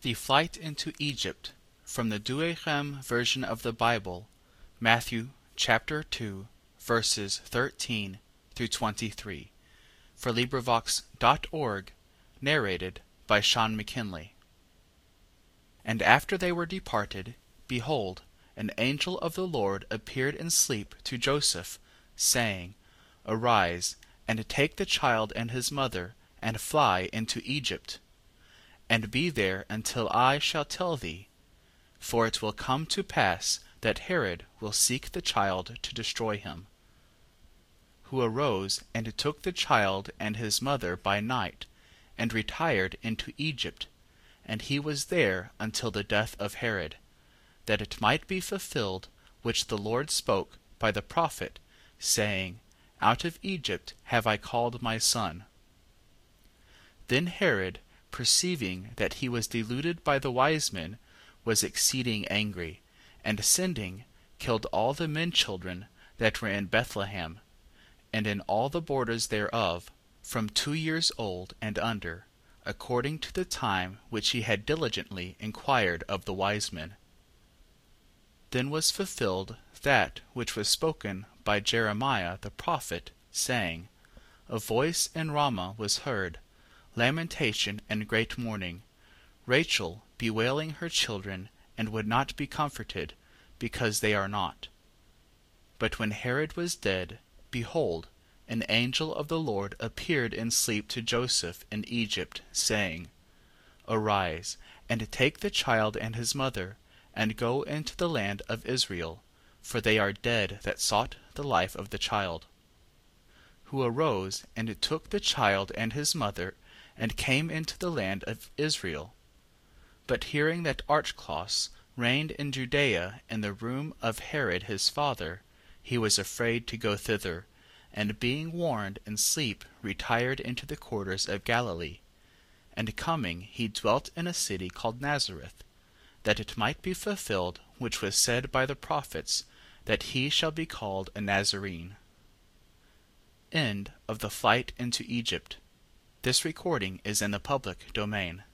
The Flight into Egypt, from the Douay-Rheims version of the Bible, Matthew chapter 2, verses 13 through 23, for LibriVox.org, narrated by Sean McKinley. And after they were departed, behold, an angel of the Lord appeared in sleep to Joseph, saying, Arise, and take the child and his mother, and fly into Egypt, and be there until I shall tell thee. For it will come to pass that Herod will seek the child to destroy him. Who arose and took the child and his mother by night, and retired into Egypt, and he was there until the death of Herod, that it might be fulfilled which the Lord spoke by the prophet, saying, Out of Egypt have I called my son. Then Herod, perceiving that he was deluded by the wise men, was exceeding angry, and sending, killed all the men children that were in Bethlehem, and in all the borders thereof, from 2 years old and under, according to the time which he had diligently inquired of the wise men. Then was fulfilled that which was spoken by Jeremiah the prophet, saying, A voice in Ramah was heard, lamentation and great mourning, Rachel bewailing her children, and would not be comforted, because they are not. But when Herod was dead, behold, an angel of the Lord appeared in sleep to Joseph in Egypt, saying, Arise, and take the child and his mother, and go into the land of Israel, for they are dead that sought the life of the child. Who arose and took the child and his mother, and came into the land of Israel. But hearing that Archelaus reigned in Judea in the room of Herod his father, he was afraid to go thither, and being warned in sleep retired into the quarters of Galilee. And coming he dwelt in a city called Nazareth, that it might be fulfilled which was said by the prophets, that he shall be called a Nazarene. End of The Flight into Egypt. This recording is in the public domain.